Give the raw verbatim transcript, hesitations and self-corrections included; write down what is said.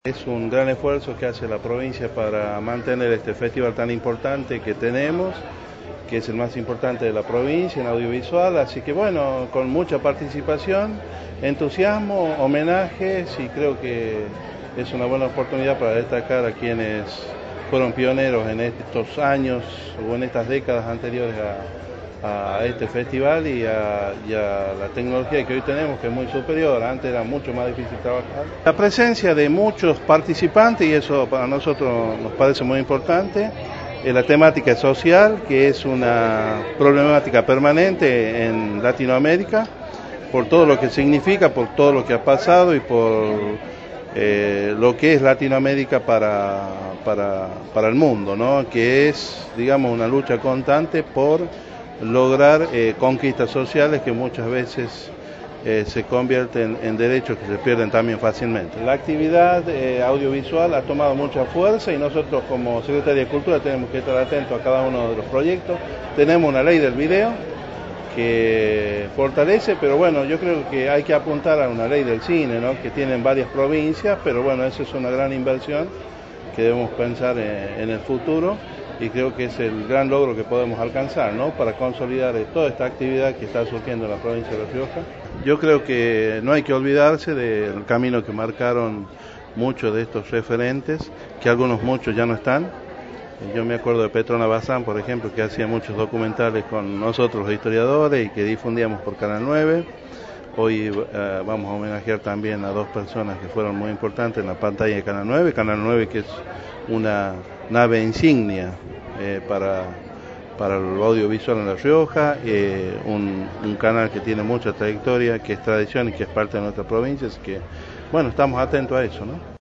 Es un gran esfuerzo que hace la provincia para mantener este festival tan importante que tenemos, que es el más importante de la provincia en audiovisual, así que bueno, con mucha participación, entusiasmo, homenajes y creo que es una buena oportunidad para destacar a quienes fueron pioneros en estos años o en estas décadas anteriores a a este festival y a, y a la tecnología que hoy tenemos, que es muy superior. Antes era mucho más difícil trabajar. La presencia de muchos participantes, y eso para nosotros nos parece muy importante, es la temática social, que es una problemática permanente en Latinoamérica, por todo lo que significa, por todo lo que ha pasado y por eh, lo que es Latinoamérica para, para, para el mundo, ¿no? Que es, digamos, una lucha constante por lograr eh, conquistas sociales que muchas veces eh, se convierten en derechos que se pierden también fácilmente. La actividad eh, audiovisual ha tomado mucha fuerza y nosotros como Secretaría de Cultura tenemos que estar atentos a cada uno de los proyectos. Tenemos una ley del video que fortalece, pero bueno, yo creo que hay que apuntar a una ley del cine, ¿no? Que tienen varias provincias, pero bueno, esa es una gran inversión que debemos pensar en, en el futuro. Y creo que es el gran logro que podemos alcanzar, ¿no? Para consolidar toda esta actividad que está surgiendo en la provincia de La Rioja. Yo creo que no hay que olvidarse del camino que marcaron muchos de estos referentes, que algunos muchos ya no están. Yo me acuerdo de Petrona Bazán, por ejemplo, que hacía muchos documentales con nosotros los historiadores y que difundíamos por Canal nueve. Hoy uh, vamos a homenajear también a dos personas que fueron muy importantes en la pantalla de Canal nueve. Canal nueve, que es una nave insignia eh, para, para el audiovisual en La Rioja, eh, un, un canal que tiene mucha trayectoria, que es tradición y que es parte de nuestra provincia, así que bueno, estamos atentos a eso, ¿no?